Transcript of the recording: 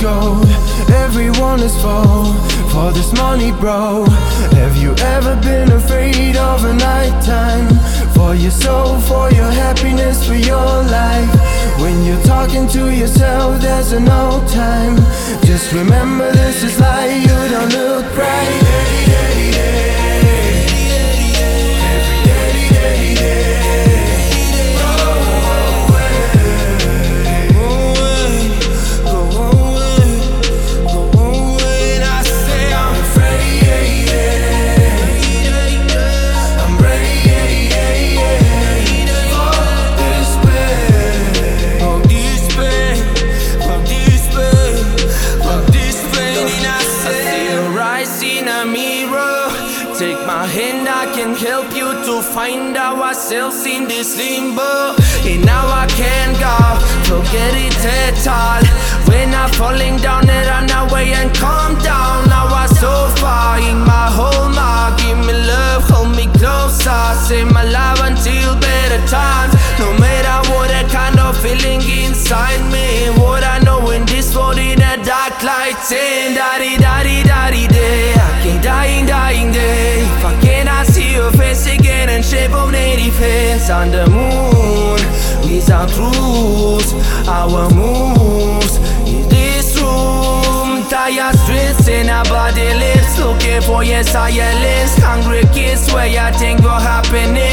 gold, everyone is for this money, bro. Have you ever been afraid of a nighttime? For your soul, for your happiness, for your life. When you're talking to yourself, there's no time. Just remember this is life, you don't look right. Take my hand, I can help you to find ourselves in this limbo. And now I can't go, forget it at all. When I'm falling down, I run away and calm down. Now I'm so far in my home, give me love, hold me closer. Save my life until better times. No matter what kind of feeling inside me, what I know in this world in a dark light, saying daddy, daddy, daddy, day. I can't dying day. If I cannot see your face again and shape of native hands on the moon, these are truths, our moves in this room. Tired streets in our body lips, looking for your silence. Hungry kids, where you think will happen.